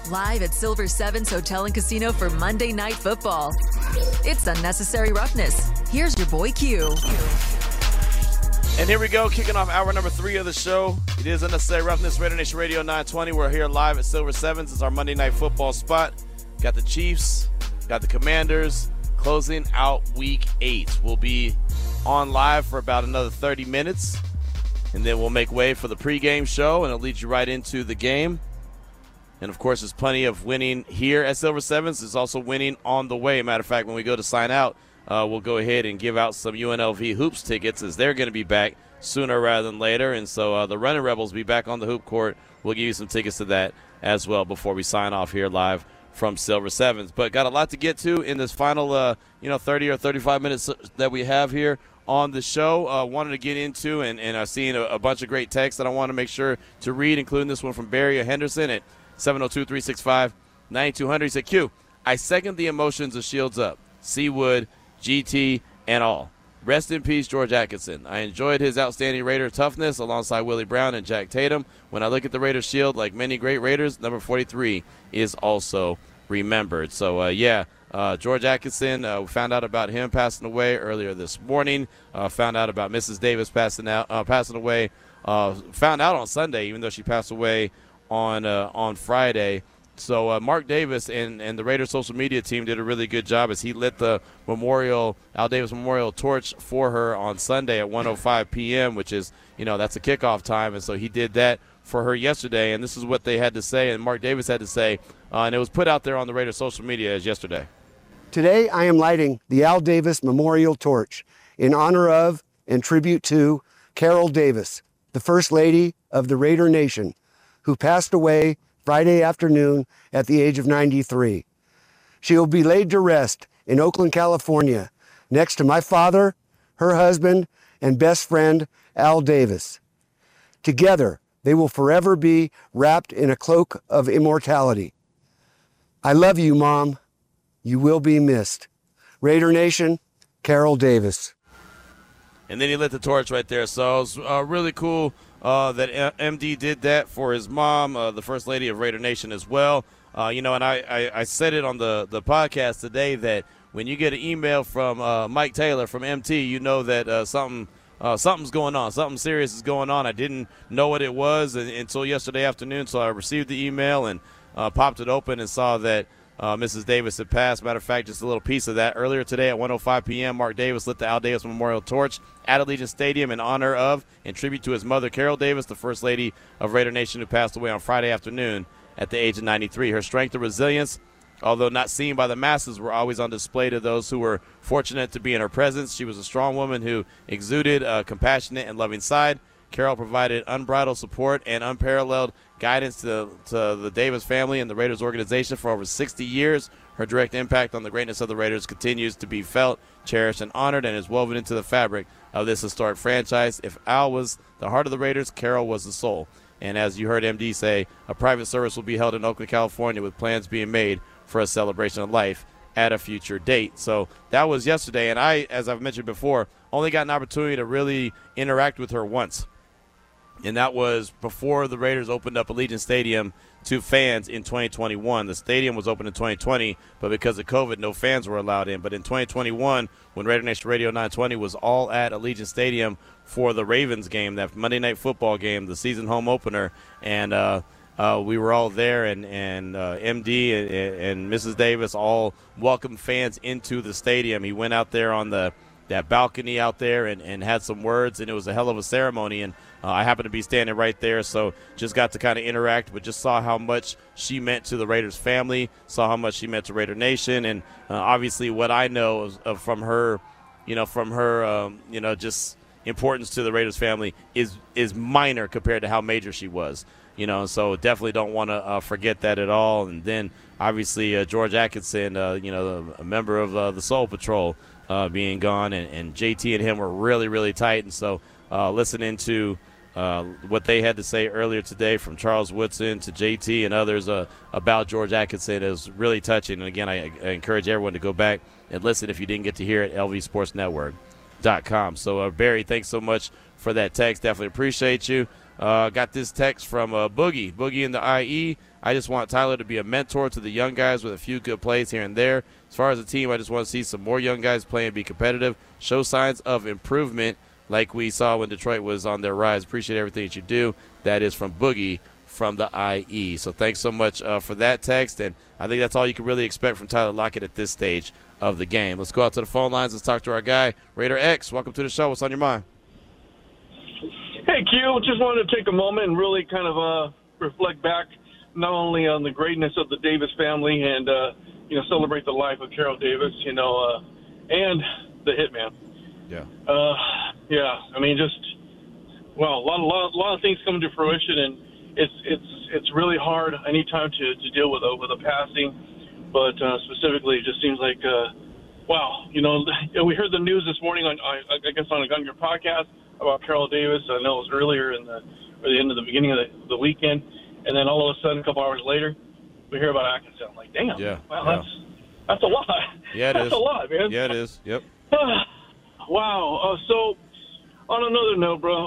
Live at Silver Sevens Hotel and Casino for Monday Night Football. It's Unnecessary Roughness. Here's your boy Q. And here we go, kicking off hour number 3 of the show. It is Unnecessary Roughness, Raider Nation Radio 920. We're here live at Silver Sevens. It's our Monday Night Football spot. Got the Chiefs, got the Commanders, closing out Week 8. We'll be on live for about another 30 minutes, and then we'll make way for the pregame show, and it'll lead you right into the game. And, of course, there's plenty of winning here at Silver Sevens. There's also winning on the way. Matter of fact, when we go to sign out, we'll go ahead and give out some UNLV Hoops tickets, as they're going to be back sooner rather than later. And so the Running Rebels will be back on the hoop court. We'll give you some tickets to that as well before we sign off here live from Silver Sevens. But got a lot to get to in this final 30 or 35 minutes that we have here on the show. Wanted to get into, and I've seen a bunch of great texts that I want to make sure to read, including this one from Barry Henderson at 702-365-9200. He said, Q, I second the emotions of Shields Up, Seawood, GT, and all. Rest in peace, George Atkinson. I enjoyed his outstanding Raider toughness alongside Willie Brown and Jack Tatum. When I look at the Raiders shield, like many great Raiders, number 43 is also remembered. So, George Atkinson, we found out about him passing away earlier this morning. Found out about Mrs. Davis passing away. Found out on Sunday, even though she passed away on Friday. So Mark Davis and the Raiders social media team did a really good job as he lit the Al Davis Memorial torch for her on Sunday at 1:05 p.m., which is, that's a kickoff time. And so he did that for her yesterday. And this is what they had to say, and Mark Davis had to say, and it was put out there on the Raiders social media as yesterday. Today I am lighting the Al Davis Memorial Torch in honor of and tribute to Carol Davis, the First Lady of the Raider Nation, who passed away Friday afternoon at the age of 93. She will be laid to rest in Oakland, California, next to my father, her husband, and best friend, Al Davis. Together, they will forever be wrapped in a cloak of immortality. I love you, Mom. You will be missed. Raider Nation, Carol Davis. And then he lit the torch right there. So it was really cool that MD did that for his mom, the First Lady of Raider Nation as well. And I said it on the podcast today that when you get an email from Mike Taylor from MT, you know that something's going on. Something serious is going on. I didn't know what it was until yesterday afternoon, so I received the email and popped it open and saw that Mrs. Davis had passed. Matter of fact, just a little piece of that. Earlier today at 1:05 p.m., Mark Davis lit the Al Davis Memorial Torch at Allegiant Stadium in honor of and tribute to his mother, Carol Davis, the First Lady of Raider Nation, who passed away on Friday afternoon at the age of 93. Her strength and resilience, although not seen by the masses, were always on display to those who were fortunate to be in her presence. She was a strong woman who exuded a compassionate and loving side. Carol provided unbridled support and unparalleled guidance to the Davis family and the Raiders organization for over 60 years. Her direct impact on the greatness of the Raiders continues to be felt, cherished, and honored, and is woven into the fabric of this historic franchise. If Al was the heart of the Raiders, Carol was the soul. And as you heard MD say, a private service will be held in Oakland, California, with plans being made for a celebration of life at a future date. So that was yesterday, and I, as I've mentioned before, only got an opportunity to really interact with her once. And that was before the Raiders opened up Allegiant Stadium to fans in 2021. The stadium was open in 2020, but because of COVID, no fans were allowed in. But in 2021, when Raider Nation Radio 920 was all at Allegiant Stadium for the Ravens game, that Monday Night Football game, the season home opener, and we were all there, and MD and Mrs. Davis all welcomed fans into the stadium. He went out there on that balcony out there and had some words, and it was a hell of a ceremony. And I happened to be standing right there, so just got to kind of interact, but just saw how much she meant to the Raiders family, saw how much she meant to Raider Nation, and obviously what I know from her, just importance to the Raiders family is minor compared to how major she was. So definitely don't want to forget that at all. And then obviously George Atkinson, a member of the Soul Patrol, being gone, and JT and him were really, really tight. And so listening to what they had to say earlier today from Charles Woodson to JT and others about George Atkinson is really touching. And again, I encourage everyone to go back and listen if you didn't get to hear it, lvsportsnetwork.com. So Barry, thanks so much for that text. Definitely appreciate you. Got this text from Boogie in the IE. I just want Tyler to be a mentor to the young guys with a few good plays here and there. As far as the team, I just want to see some more young guys play and be competitive, show signs of improvement like we saw when Detroit was on their rise. Appreciate everything that you do. That is from Boogie from the IE. So thanks so much for that text, and I think that's all you can really expect from Tyler Lockett at this stage of the game. Let's go out to the phone lines. Let's talk to our guy, Raider X. Welcome to the show. What's on your mind? Hey, Q. Just wanted to take a moment and really kind of reflect back not only on the greatness of the Davis family and, celebrate the life of Carroll Davis, and the Hitman. Yeah. I mean, a lot of things come to fruition, and it's really hard anytime to deal with a passing, but specifically, it just seems like, we heard the news this morning on your podcast about Carroll Davis. I know it was earlier in the beginning of the weekend, and then all of a sudden, a couple hours later, we hear about Atkinson. I'm like, damn, that's a lot. Yeah, that's a lot, man. Yeah, it is. Yep. Wow. So, on another note, bro.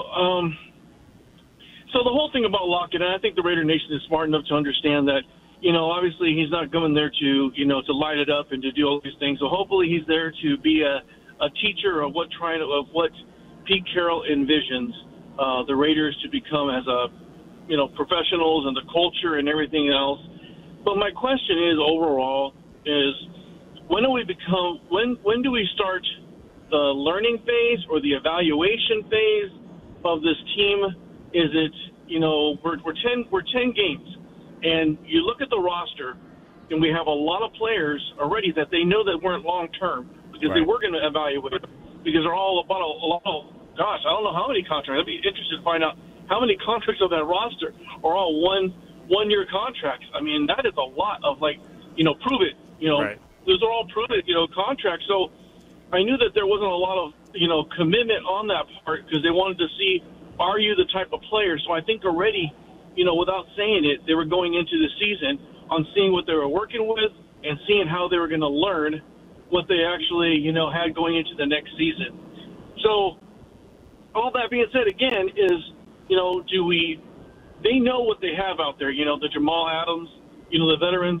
So the whole thing about Lockett, and I think the Raider Nation is smart enough to understand that, obviously he's not going there to light it up and to do all these things. So hopefully he's there to be a teacher of what Pete Carroll envisions the Raiders to become as professionals and the culture and everything else. But my question is overall is when do we start the learning phase or the evaluation phase of this team? Is it, we're 10 games, and you look at the roster, and we have a lot of players already that they know that weren't long-term because they were going to evaluate them because they're all about a lot of, gosh, I don't know how many contracts. I'd be interested to find out how many contracts of that roster are all one-year contracts. I mean, that is a lot of, prove it. Those are all prove it, contracts. So I knew that there wasn't a lot of, commitment on that part because they wanted to see, are you the type of player? So I think already, without saying it, they were going into the season on seeing what they were working with and seeing how they were going to learn what they actually, had going into the next season. So all that being said, again, is, they know what they have out there, the Jamal Adams, the veterans,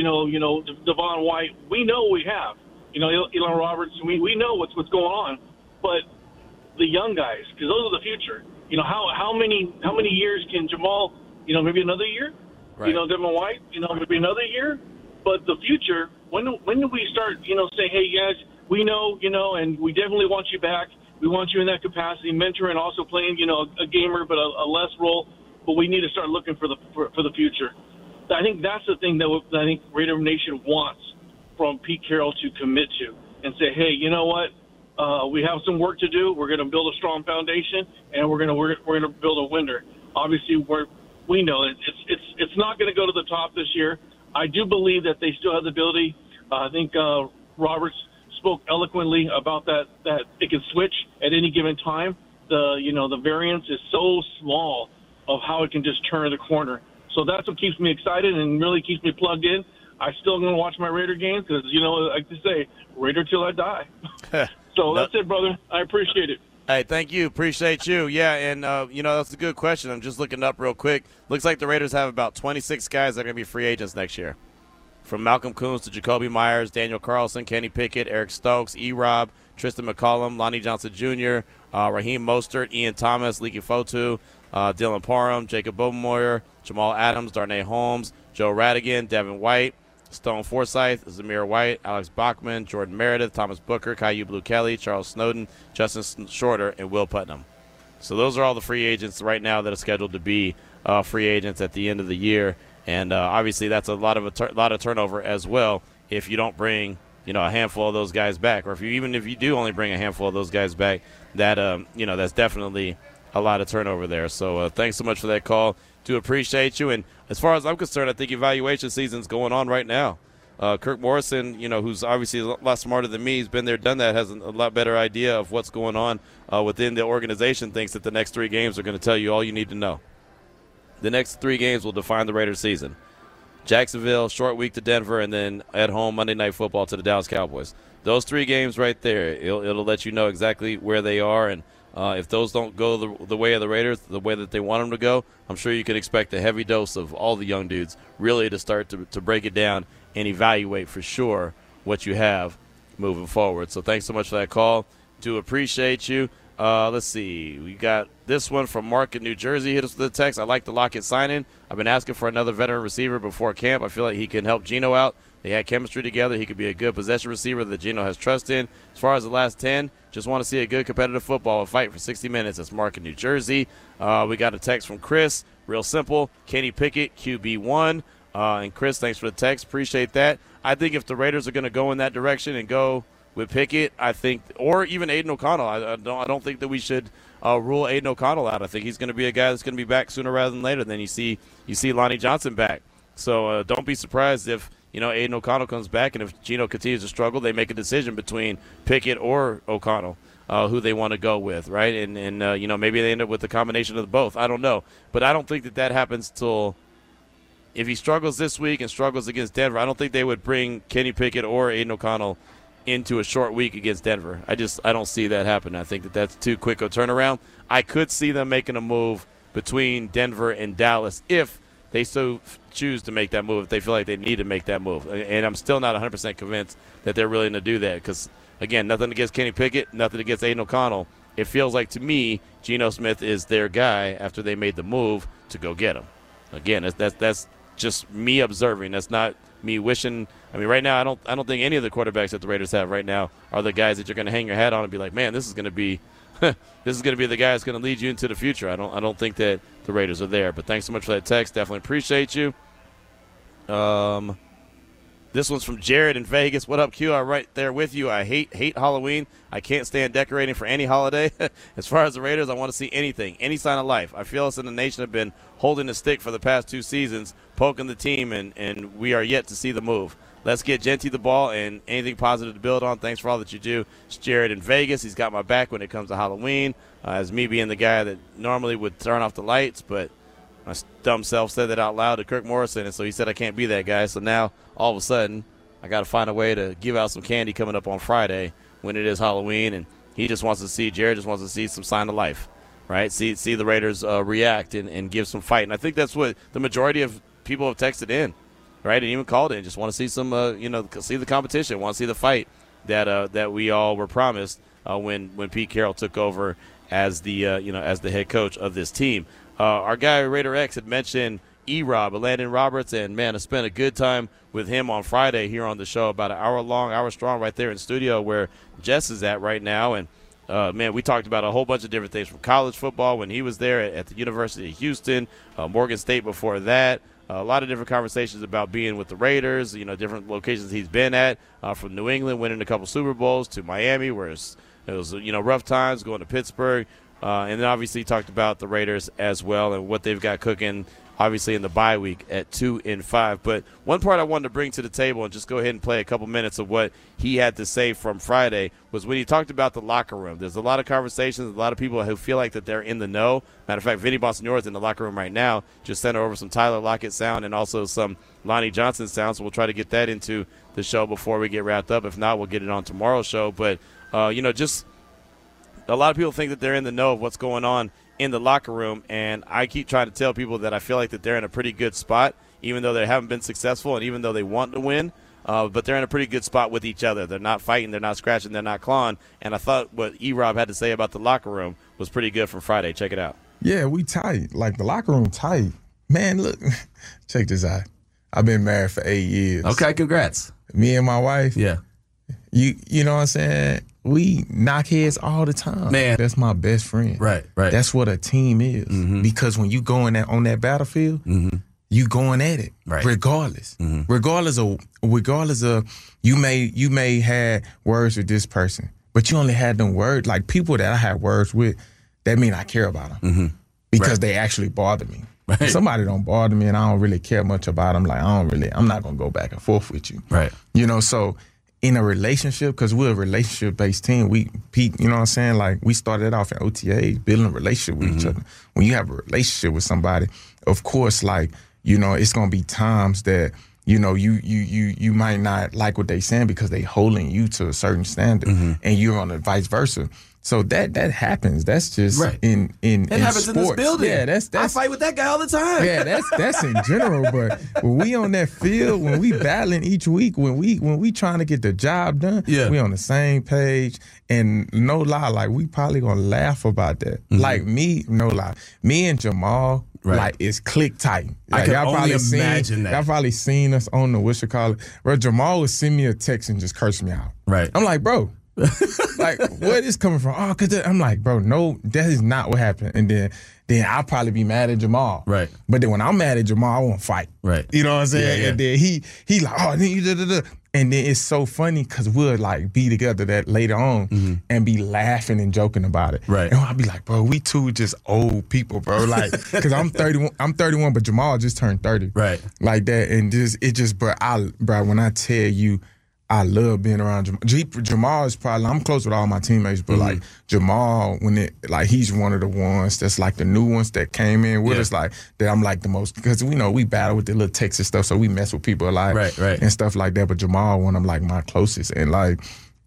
Devon White. We know what we have, Elon Roberts. We know what's going on, but the young guys, because those are the future. How many years can Jamal, maybe another year? Right. Devon White, maybe another year. But the future, when do we start, say, hey, guys, we know, and we definitely want you back. We want you in that capacity, mentoring, also playing, a gamer, but a less role. But we need to start looking for the future. I think that's the thing that I think Raider Nation wants from Pete Carroll to commit to and say, hey, you know what? We have some work to do. We're going to build a strong foundation, and we're going to build a winner. Obviously, we know it's not going to go to the top this year. I do believe that they still have the ability. I think Roberts spoke eloquently about that it can switch at any given time. The variance is so small of how it can just turn the corner. So that's what keeps me excited and really keeps me plugged in. I still going to watch my Raider games because, like they say, Raider till I die. So that's it, brother. I appreciate it. Hey, thank you. Appreciate you. Yeah, and, that's a good question. I'm just looking up real quick. Looks like the Raiders have about 26 guys that are going to be free agents next year. From Malcolm Coons to Jacoby Myers, Daniel Carlson, Kenny Pickett, Eric Stokes, E-Rob, Tristan McCollum, Lonnie Johnson Jr., Raheem Mostert, Ian Thomas, Leaky Fotu, Dylan Parham, Jacob Bobenmoyer, Jamal Adams, Darnay Holmes, Joe Radigan, Devin White, Stone Forsythe, Zamir White, Alex Bachman, Jordan Meredith, Thomas Booker, Caillou Blue Kelly, Charles Snowden, Justin Shorter, and Will Putnam. So those are all the free agents right now that are scheduled to be free agents at the end of the year. And obviously that's a lot of turnover as well if you don't bring a handful of those guys back, or if you do only bring a handful of those guys back, that that's definitely a lot of turnover there. So thanks so much for that call. Do appreciate you. And as far as I'm concerned, I think evaluation season's going on right now. Kirk Morrison, who's obviously a lot smarter than me, he's been there, done that, has a lot better idea of what's going on within the organization, thinks that the next 3 games are going to tell you all you need to know. The next 3 games will define the Raiders' season. Jacksonville, short week to Denver, and then at home Monday Night Football to the Dallas Cowboys. Those 3 games right there, it'll let you know exactly where they are and If those don't go the way of the Raiders, the way that they want them to go, I'm sure you could expect a heavy dose of all the young dudes really to start to break it down and evaluate for sure what you have moving forward. So thanks so much for that call. Do appreciate you. Let's see. We got this one from Mark in New Jersey. Hit us with a text. I like the Lockett signing. I've been asking for another veteran receiver before camp. I feel like he can help Geno out. They had chemistry together. He could be a good possession receiver that Geno has trust in. As far as the last 10, just want to see a good competitive football and fight for 60 minutes. That's Mark in New Jersey. We got a text from Chris. Real simple. Kenny Pickett, QB1. And Chris, thanks for the text. Appreciate that. I think if the Raiders are going to go in that direction and go with Pickett, I think, or even Aiden O'Connell, I don't think that we should rule Aiden O'Connell out. I think he's going to be a guy that's going to be back sooner rather than later. Then you see Lonnie Johnson back. So don't be surprised if Aiden O'Connell comes back, and if Geno continues to struggle, they make a decision between Pickett or O'Connell, who they want to go with, right? And maybe they end up with a combination of both. I don't know. But I don't think that happens till if he struggles this week and struggles against Denver. I don't think they would bring Kenny Pickett or Aiden O'Connell into a short week against Denver. I don't see that happen. I think that's too quick a turnaround. I could see them making a move between Denver and Dallas if they so choose to make that move, if they feel like they need to make that move. And I'm still not 100% convinced that they're willing to do that because, again, nothing against Kenny Pickett, nothing against Aiden O'Connell. It feels like to me Geno Smith is their guy after they made the move to go get him. Again, that's just me observing. That's not me wishing. I mean, right now I don't think any of the quarterbacks that the Raiders have right now are the guys that you're going to hang your hat on and be like, man, this is going to be the guy that's going to lead you into the future. I don't think that the Raiders are there. But thanks so much for that text. Definitely appreciate you. This one's from Jared in Vegas. What up, Q? I'm right there with you. I hate Halloween. I can't stand decorating for any holiday. As far as the Raiders, I want to see anything, any sign of life. I feel us in the nation have been holding the stick for the past 2 seasons, poking the team, and we are yet to see the move. Let's get Genty the ball and anything positive to build on. Thanks for all that you do. It's Jared in Vegas. He's got my back when it comes to Halloween, as me being the guy that normally would turn off the lights, but my dumb self said that out loud to Kirk Morrison, and so he said I can't be that guy. So now, all of a sudden, I got to find a way to give out some candy coming up on Friday when it is Halloween, and Jared just wants to see some sign of life, right? See the Raiders react and give some fight. And I think that's what the majority of people have texted in, right, and even called in. Just want to see some, see the competition, want to see the fight that we all were promised when Pete Carroll took over as the as the head coach of this team. Our guy Raider X had mentioned E-Rob, Landon Roberts, and man, I spent a good time with him on Friday here on the show, about an hour strong, right there in studio where Jess is at right now. And man, we talked about a whole bunch of different things from college football when he was there at the University of Houston, Morgan State before that. A lot of different conversations about being with the Raiders, different locations he's been at, from New England, winning a couple Super Bowls, to Miami, where it was rough times, going to Pittsburgh. And then obviously he talked about the Raiders as well and what they've got cooking, obviously in the bye week at 2-5. But one part I wanted to bring to the table and just go ahead and play a couple minutes of what he had to say from Friday was when he talked about the locker room. There's a lot of conversations, a lot of people who feel like that they're in the know. Matter of fact, Vinny Bonsignore is in the locker room right now. Just sent over some Tyler Lockett sound and also some Lonnie Johnson sound. So we'll try to get that into the show before we get wrapped up. If not, we'll get it on tomorrow's show. But, just a lot of people think that they're in the know of what's going on in the locker room, and I keep trying to tell people that I feel like that they're in a pretty good spot, even though they haven't been successful and even though they want to win, but they're in a pretty good spot with each other. They're not fighting, they're not scratching, they're not clawing, and I thought what E-Rob had to say about the locker room was pretty good from Friday. Check it out. Yeah, we tight. Like, the locker room tight. Man, look, check this out. I've been married for 8 years. Okay, congrats. Me and my wife. Yeah. You know what I'm saying? We knock heads all the time. Man. That's my best friend. Right. That's what a team is. Mm-hmm. Because when you go on that battlefield, mm-hmm. you going at it. Right. Regardless. Mm-hmm. Regardless of you may have words with this person, but you only had them words. Like, people that I have words with, that mean I care about them. Mm-hmm. Because they actually bother me. Right. If somebody don't bother me and I don't really care much about them, like, I'm not going to go back and forth with you. Right. So in a relationship, because we're a relationship-based team, Pete, you know what I'm saying? Like, we started off in OTA, building a relationship with each other. When you have a relationship with somebody, of course, like, it's going to be times that, you might not like what they saying because they holding you to a certain standard, and you're on the vice versa. So that happens. That's just in happens sports. in this building. Yeah, that's I fight with that guy all the time. Yeah, that's in general. But when we on that field, when we battling each week, when we trying to get the job done, we on the same page. And no lie, like we probably gonna laugh about that. Like me and Jamal, like it's click tight. Like, I can only imagine that. Y'all probably seen us on the whatchamacallit. Bro, Jamal would send me a text and just curse me out. Right. I'm like, bro. Like, where is coming from? Oh, cause I'm like, bro, no, that is not what happened. And then I'll probably be mad at Jamal. Right. But then when I'm mad at Jamal, I won't fight. Right. You know what I'm saying? Yeah. And then he like, oh, then you da. And then it's so funny because we'll like be together that later on and be laughing and joking about it. Right. And I'll be like, bro, we two just old people, bro. Like, because I'm 31, but Jamal just turned 30. Right. Like that. And bro, when I tell you, I love being around Jamal. Jamal is probably, I'm close with all my teammates, but like Jamal, he's one of the ones that's like the new ones that came in with us, like that I'm like the most, because we battle with the little Texas stuff, so we mess with people a lot and stuff like that. But Jamal, one of them like my closest, and like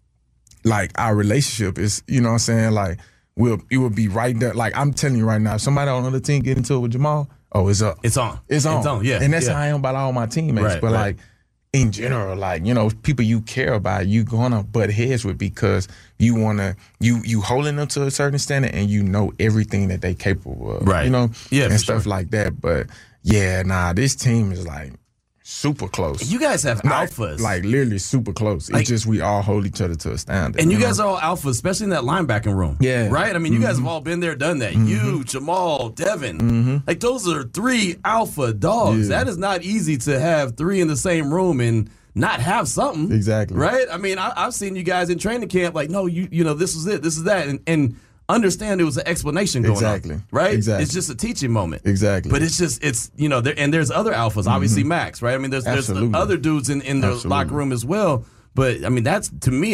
our relationship is, you know what I'm saying, like it will be right there. Like I'm telling you right now, if somebody on another team get into it with Jamal, it's up. It's on. It's on. Yeah. And that's how I am about all my teammates. But like, in general, like, people you care about, you gonna butt heads with because you wanna you holding them to a certain standard and you know everything that they capable of. Right. And stuff like that. But this team is like super close. You guys have alphas. Like literally super close. It's just we all hold each other to a standard. And you guys are all alphas, especially in that linebacking room. Yeah. Right? I mean, you guys have all been there, done that. You, Jamal, Devin. Like, those are 3 alpha dogs. Yeah. That is not easy to have 3 in the same room and not have something. Exactly. Right? I mean, I've seen you guys in training camp like, no, you know, this is it, this is that. And understand it was an explanation going on, right? Exactly. It's just a teaching moment. Exactly. But it's there's other alphas, obviously Max, right? I mean, there's other dudes in the locker room as well. But I mean, that's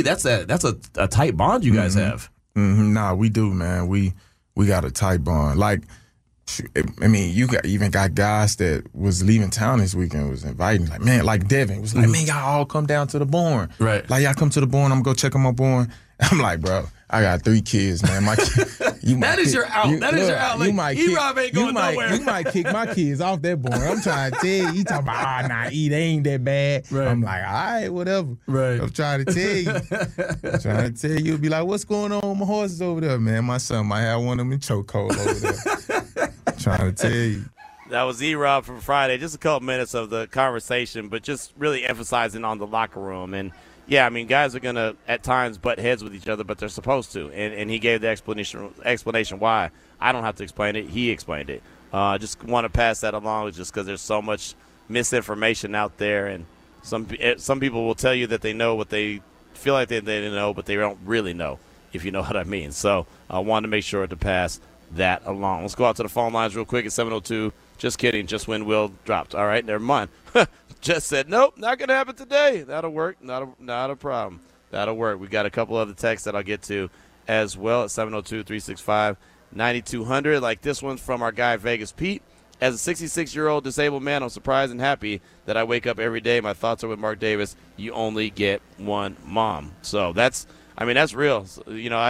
a tight bond you guys have. Nah, we do, man. We got a tight bond. Like, I mean, even got guys that was leaving town this weekend was inviting, like, man, like Devin was like, man, y'all all come down to the barn. Right. Like, y'all come to the barn, I'm gonna go check on my barn. I'm like, bro, I got 3 kids, man. That is your out. That is your out. Like, E-Rob ain't going nowhere. You might kick my kids off that barn. I'm trying to tell you. You talking about, they ain't that bad. Right. I'm like, all right, whatever. Right. I'm trying to tell you. You'll be like, what's going on with my horses over there, man? My son might have one of them in chokehold over there. I'm trying to tell you. That was E-Rob from Friday. Just a couple minutes of the conversation, but just really emphasizing on the locker room. And, yeah, I mean, guys are going to, at times, butt heads with each other, but they're supposed to. And he gave the explanation why. I don't have to explain it. He explained it. Just want to pass that along just because there's so much misinformation out there. And some people will tell you that they know what they feel like they know, but they don't really know, if you know what I mean. So I wanted to make sure to pass that along. Let's go out to the phone lines real quick at 702. Just kidding. Just when Will dropped. All right, never mind. Just said, nope, not going to happen today. That'll work. Not a problem. That'll work. We got a couple other texts that I'll get to as well at 702-365-9200. Like this one's from our guy Vegas Pete. As a 66-year-old disabled man, I'm surprised and happy that I wake up every day. My thoughts are with Mark Davis. You only get one mom. So that's real. So,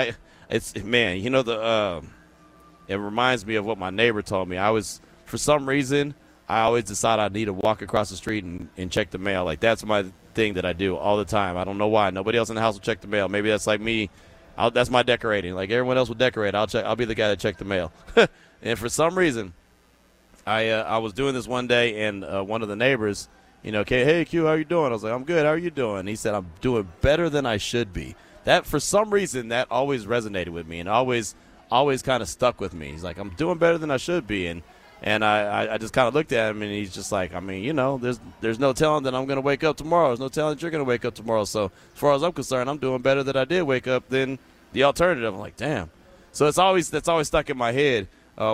it reminds me of what my neighbor told me. For some reason, I always decide I need to walk across the street and check the mail. Like, that's my thing that I do all the time. I don't know why. Nobody else in the house will check the mail. Maybe that's like me. That's my decorating. Like, everyone else will decorate. I'll be the guy that check the mail. And for some reason, I was doing this one day, and one of the neighbors, okay, hey, Q, how you doing? I was like, I'm good. How are you doing? He said, I'm doing better than I should be. That, for some reason, that always resonated with me and always kind of stuck with me. He's like, I'm doing better than I should be. And I just kind of looked at him, and he's just like, there's no telling that I'm going to wake up tomorrow. There's no telling that you're going to wake up tomorrow. So as far as I'm concerned, I'm doing better than I did wake up than the alternative. I'm like, damn. So that's always stuck in my head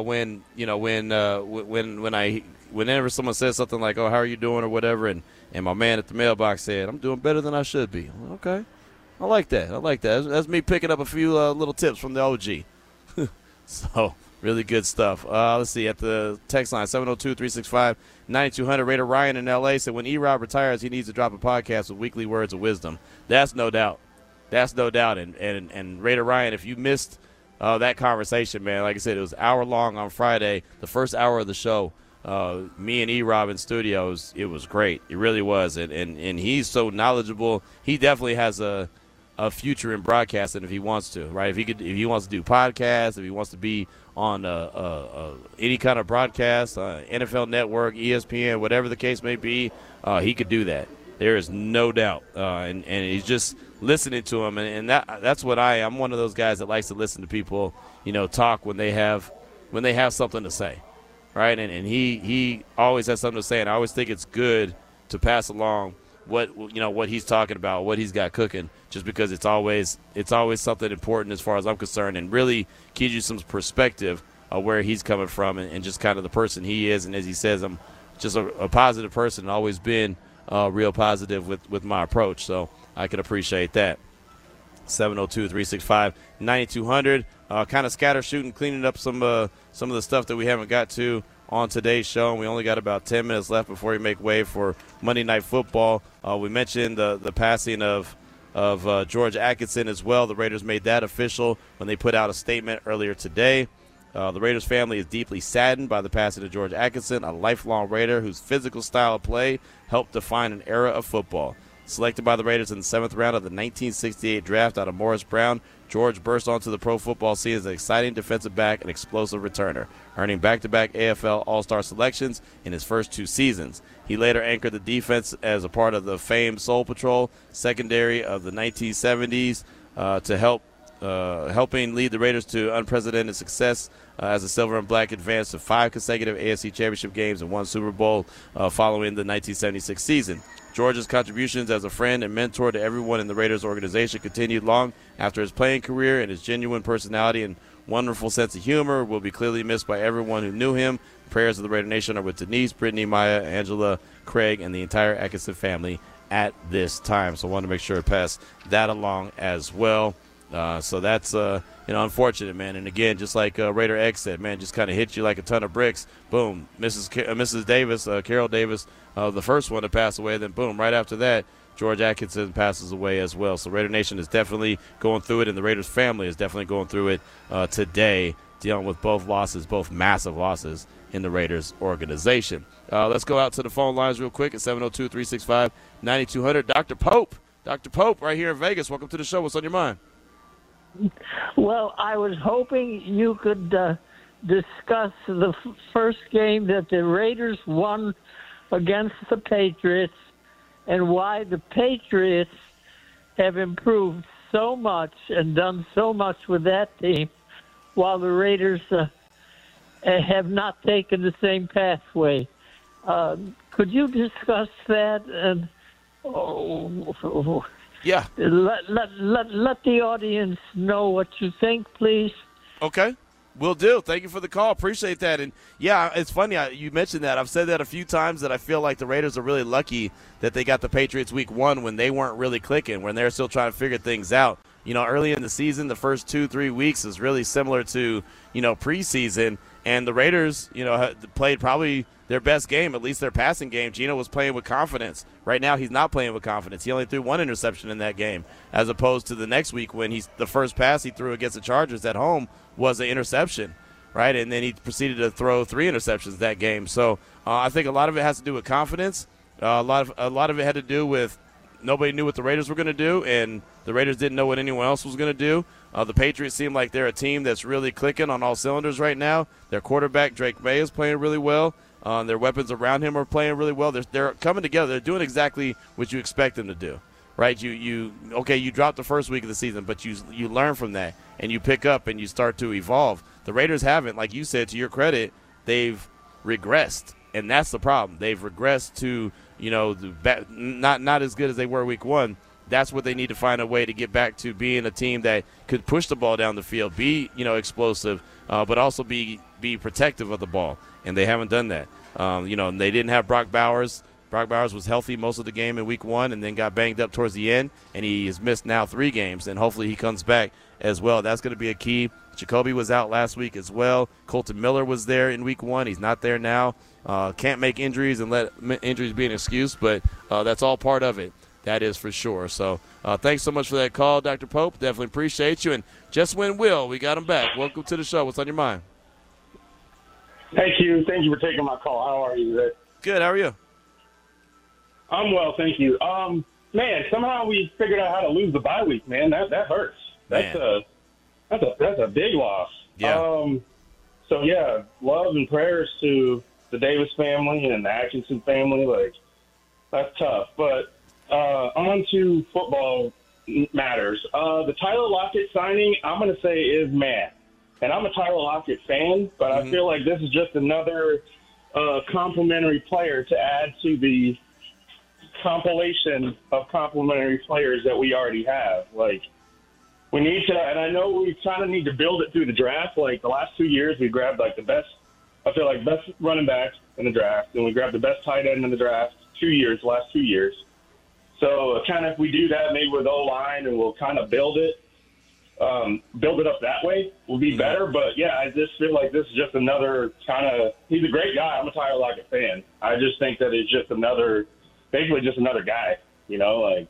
whenever someone says something like, oh, how are you doing or whatever, and my man at the mailbox said, I'm doing better than I should be. Well, okay. I like that. That's me picking up a few little tips from the OG. So really good stuff. Let's see. At the text line, 702-365-9200, Raider Ryan in L.A. said when E-Rob retires, he needs to drop a podcast with weekly words of wisdom. That's no doubt. That's no doubt. And Raider Ryan, if you missed that conversation, man, like I said, it was hour long on Friday, the first hour of the show. Me and E-Rob in studios, it was great. It really was. And he's so knowledgeable. He definitely has a future in broadcasting if he wants to, right? If he wants to do podcasts, if he wants to be on any kind of broadcast, NFL Network, ESPN, whatever the case may be, he could do that. There is no doubt. And he's just listening to him, and that's what I'm one of those guys that likes to listen to people, talk when they have something to say, right? And he always has something to say, and I always think it's good to pass along what he's talking about, what he's got cooking, just because it's always something important as far as I'm concerned, and really gives you some perspective of where he's coming from and just kind of the person he is. And as he says, I'm just a positive person, and always been real positive with my approach. So I can appreciate that. 702-365-9200. Kind of scatter shooting, cleaning up some of the stuff that we haven't got to on today's show, and we only got about 10 minutes left before we make way for Monday Night Football. We mentioned the passing of George Atkinson as well. The Raiders made that official when they put out a statement earlier today. The Raiders family is deeply saddened by the passing of George Atkinson, a lifelong Raider whose physical style of play helped define an era of football. Selected by the Raiders in the 7th round of the 1968 draft out of Morris Brown, George burst onto the pro football scene as an exciting defensive back and explosive returner, earning back-to-back AFL All-Star selections in his first 2 seasons. He later anchored the defense as a part of the famed Soul Patrol secondary of the 1970s helping lead the Raiders to unprecedented success as the Silver and Black advanced to 5 consecutive AFC Championship games and 1 Super Bowl following the 1976 season. George's contributions as a friend and mentor to everyone in the Raiders organization continued long after his playing career, and his genuine personality and wonderful sense of humor will be clearly missed by everyone who knew him. Prayers of the Raider Nation are with Denise, Brittany, Maya, Angela, Craig, and the entire Atkinson family at this time. So I want to make sure to pass that along as well. So that's unfortunate, man. And again, just like Raider X said, man, just kind of hit you like a ton of bricks. Boom, Mrs. Davis, Carol Davis, the first one to pass away. Then boom, right after that, George Atkinson passes away as well. So Raider Nation is definitely going through it, and the Raiders family is definitely going through it today, dealing with both massive losses in the Raiders organization. Let's go out to the phone lines real quick at 702-365-9200. Dr. Pope, right here in Vegas. Welcome to the show. What's on your mind? Well, I was hoping you could discuss the first game that the Raiders won against the Patriots and why the Patriots have improved so much and done so much with that team while the Raiders have not taken the same pathway. Could you discuss that? And yeah. Let the audience know what you think, please. Okay. Will do. Thank you for the call. Appreciate that. And, yeah, it's funny you mentioned that. I've said that a few times that I feel like the Raiders are really lucky that they got the Patriots week 1 when they weren't really clicking, when they're still trying to figure things out. Early in the season, the first 2-3 weeks is really similar to, preseason. And the Raiders, played probably their best game, at least their passing game. Geno was playing with confidence. Right now, he's not playing with confidence. He only threw 1 interception in that game, as opposed to the next week when the first pass he threw against the Chargers at home was an interception, right? And then he proceeded to throw 3 interceptions that game. So I think a lot of it has to do with confidence. A lot of it had to do with nobody knew what the Raiders were going to do, and the Raiders didn't know what anyone else was going to do. The Patriots seem like they're a team that's really clicking on all cylinders right now. Their quarterback, Drake May, is playing really well. Their weapons around him are playing really well. They're coming together. They're doing exactly what you expect them to do, right? You dropped the first week of the season, but you learn from that, and you pick up and you start to evolve. The Raiders haven't, like you said, to your credit, they've regressed, and that's the problem. They've regressed to not as good as they were week 1. That's what they need to find a way to get back to being a team that could push the ball down the field, be explosive, but also be protective of the ball. And they haven't done that. They didn't have Brock Bowers. Brock Bowers was healthy most of the game in week 1 and then got banged up towards the end, and he has missed now 3 games, and hopefully he comes back as well. That's going to be a key. Jacoby was out last week as well. Colton Miller was there in week 1. He's not there now. Can't make injuries and let injuries be an excuse, but that's all part of it. That is for sure. So thanks so much for that call, Dr. Pope. Definitely appreciate you. And just when Will, we got him back. Welcome to the show. What's on your mind? Thank you. Thank you for taking my call. How are you today? Good. How are you? I'm well, thank you. Man, somehow we figured out how to lose the bye week, man. That hurts. That's a big loss. Yeah. So yeah, love and prayers to the Davis family and the Atkinson family. Like, that's tough. But on to football matters. The Tyler Lockett signing, I'm going to say is meh. And I'm a Tyler Lockett fan, but I feel like this is just another complimentary player to add to the compilation of complimentary players that we already have. Like, we need to, and I know we kind of need to build it through the draft. Like, the last 2 years, we grabbed, like, best running back in the draft, and we grabbed the best tight end in the draft the last 2 years. So, kind of, if we do that, maybe with O-line, and we'll kind of build it up that way, will be better. But, yeah, I just feel like this is just another kind of – he's a great guy. I'm a Tyler Lockett fan. I just think that it's just basically just another guy, you know, like,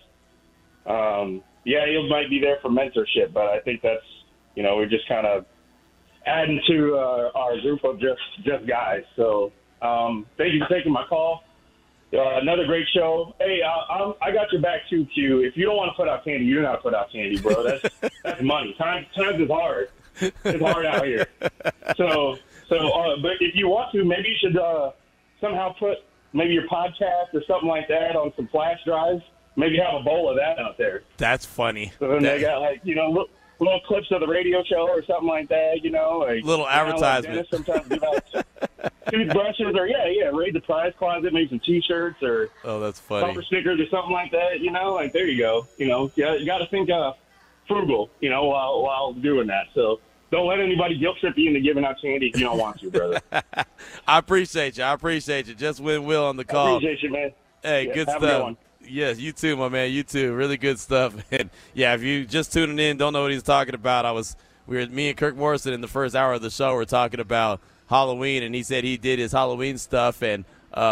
yeah, he might be there for mentorship, but I think that's, you know, we're just kind of adding to our group of just guys. So thank you for taking my call. Another great show. Hey, I got your back too, Q. If you don't want to put out candy, you don't have to put out candy, bro. That's money. Times is hard. It's hard out here. So, but if you want to, maybe you should somehow put maybe your podcast or something like that on some flash drives. Maybe have a bowl of that out there. That's funny. So then they got, like, you know, little clips of the radio show or something like that, you know. Like, little advertisement. Like sometimes give out toothbrushes or, raid the prize closet, maybe some T-shirts or that's funny. bumper stickers or something like that, you know. Like, there you go. You know, you got to think frugal, you know, while doing that. So don't let anybody guilt trip you into giving out candy if you don't want to, brother. I appreciate you. Just when Will on the call. I appreciate you, man. Hey, good have stuff. A good one. Yes, you too, my man. You too. Really good stuff. And yeah, if you just tuning in, don't know what he's talking about, me and Kirk Morrison in the first hour of the show were talking about Halloween, and he said he did his Halloween stuff and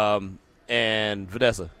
Vanessa.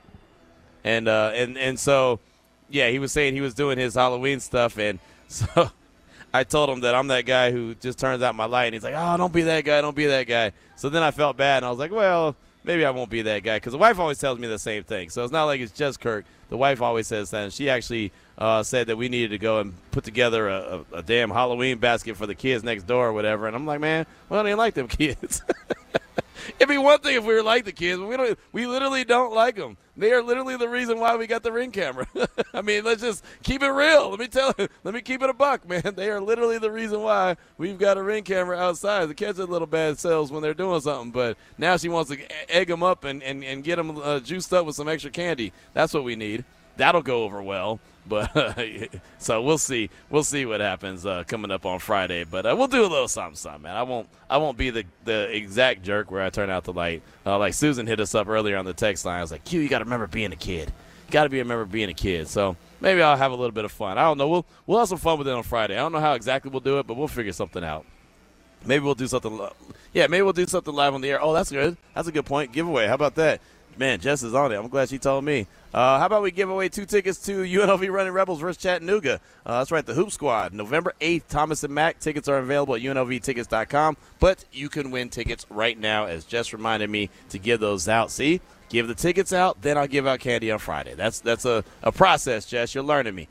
And so yeah, he was saying he was doing his Halloween stuff, and so I told him that I'm that guy who just turns out my light, and he's like, "Oh, don't be that guy." So then I felt bad, and I was like, well, maybe I won't be that guy, because the wife always tells me the same thing. So it's not like it's just Kirk. The wife always says that. And she actually said that we needed to go and put together a damn Halloween basket for the kids next door or whatever. And I'm like, man, well, they ain't like them kids. It'd be one thing if we were like the kids, but we literally don't like them. They are literally the reason why we got the Ring camera. I mean, let's just keep it real. Let me keep it a buck, man. They are literally the reason why we've got a Ring camera outside. The kids are little bad selves when they're doing something, but now she wants to egg them up and get them juiced up with some extra candy. That's what we need. That'll go over well. But so we'll see. We'll see what happens coming up on Friday. But we'll do a little something, man. I won't be the exact jerk where I turn out the light. Like Susan hit us up earlier on the text line. I was like, Q, you got to remember being a kid. You got to remember being a kid. So maybe I'll have a little bit of fun. I don't know. We'll have some fun with it on Friday. I don't know how exactly we'll do it, but we'll figure something out. Maybe we'll do something. Yeah, maybe we'll do something live on the air. Oh, that's good. That's a good point. Giveaway. How about that? Man, Jess is on it. I'm glad she told me. How about we give away 2 tickets to UNLV Running Rebels versus Chattanooga? That's right, the Hoop Squad. November 8th, Thomas and Mack. Tickets are available at UNLVtickets.com. But you can win tickets right now, as Jess reminded me to give those out. See? Give the tickets out, then I'll give out candy on Friday. That's a process, Jess. You're learning me.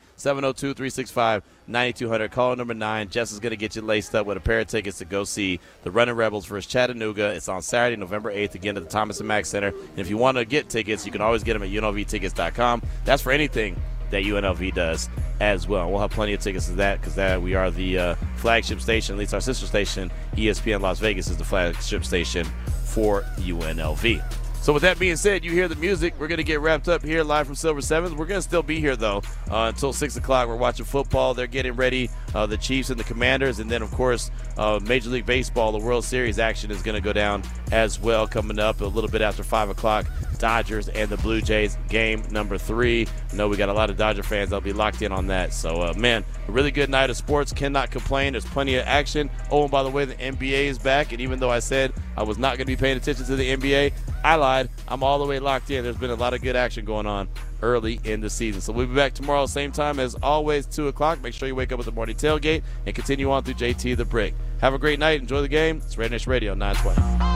702-365-9200. Caller number 9. Jess is going to get you laced up with a pair of tickets to go see the Running Rebels versus Chattanooga. It's on Saturday, November 8th, again at the Thomas & Mack Center. And if you want to get tickets, you can always get them at UNLVtickets.com. That's for anything that UNLV does as well. We'll have plenty of tickets to that, because we are the flagship station, at least our sister station, ESPN Las Vegas, is the flagship station for UNLV. So with that being said, you hear the music. We're going to get wrapped up here live from Silver Sevens. We're going to still be here, though, until 6 o'clock. We're watching football. They're getting ready, the Chiefs and the Commanders. And then, of course, Major League Baseball, the World Series action is going to go down as well, coming up a little bit after 5 o'clock. Dodgers and the Blue Jays, game number 3. I know we got a lot of Dodger fans that'll be locked in on that. So, man, a really good night of sports. Cannot complain. There's plenty of action. Oh, and by the way, the NBA is back. And even though I said I was not going to be paying attention to the NBA, I lied. I'm all the way locked in. There's been a lot of good action going on early in the season. So we'll be back tomorrow, same time as always, 2 o'clock. Make sure you wake up with the morning tailgate and continue on through JT the Brick. Have a great night. Enjoy the game. It's Raider Nation Radio 920.